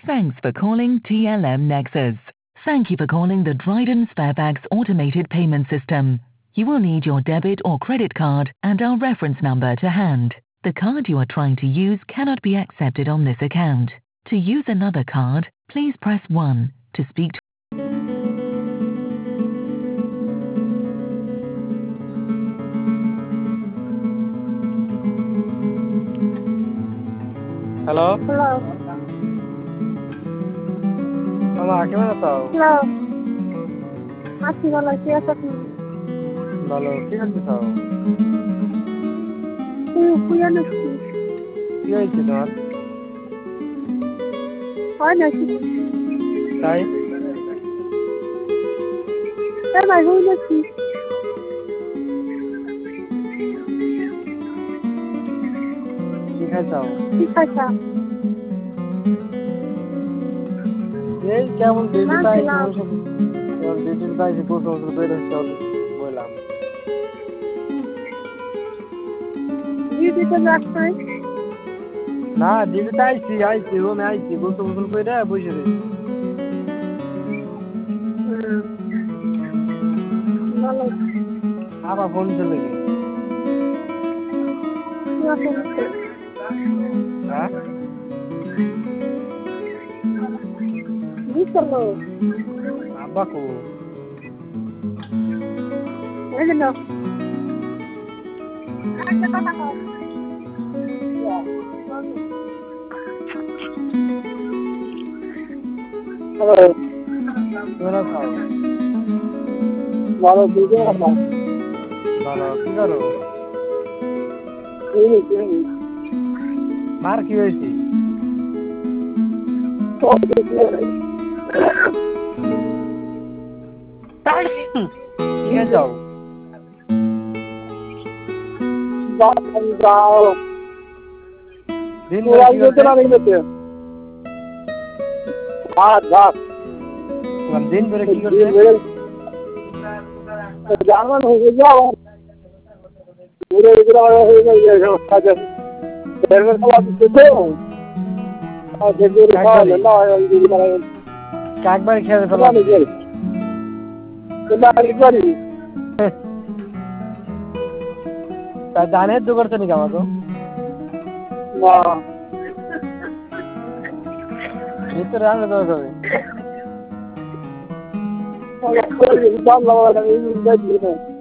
Thanks for calling TLM Nexus. Thank you for calling the Dryden Sparebags automated payment system. You will need your debit or credit card and our reference number to hand. The card you are trying to use cannot be accepted on this account. To use another card, please press 1 to speak to hello hello মামা কেমন আছো? Hello আছি ভালো কি আছো তুমি? ভালো কি করতেছ? শুয়ে নাকি? কি হয়েছে তোমার? হয় নাকি? তাই ভাই হই নাকি? কি খাইছাও? কি খাইছা? এই কেমন দিদি তাই খেলাম। দিদি তাই গোসল করে চল বললাম দিদিতে যাস নাই? না দিদি তো আইছি রুমে আইছি গোসল করে বসে রয়েছি। ভালো আবার ফোন চলে গেছে। হ্যাঁ চলো আব্বা কো এই যে নাও হ্যালো কেমন আছো? ভালো দিদি ভালো ভালো কি করো? মার কি হয়েছে? ঠিক আছে যাও দিন দিন ধরে কি করছে? জার্মান হয়ে যাও ঘুরে ঘুরে হয়ে যায় একবার খেয়ে ফেলাম তা জানে দু করছে নাকি আমাকে ভিতরে আনলে তো হবে